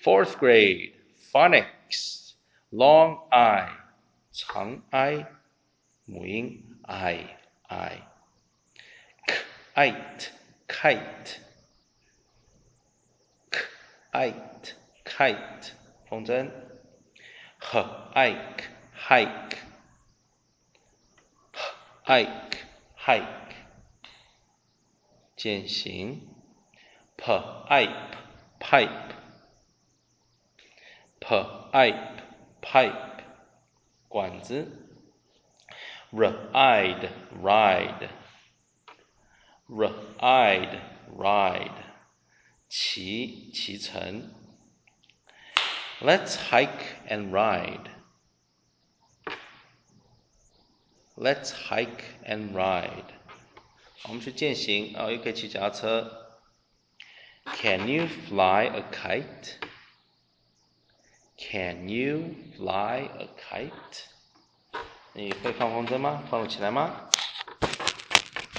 Fourth grade, phonics, long I, 长 I, 母音 I. Kite, kite, kite, 风筝 hike, hike, hike, 渐行 pipe, pipe, pipe, 管子 ride, ride, 骑乘 Let's hike and ride. Let's hike and ride. 我们去践行也可以骑脚踏车。Can you fly a kite? Can you fly a kite? 你会放风筝吗？放得起来吗？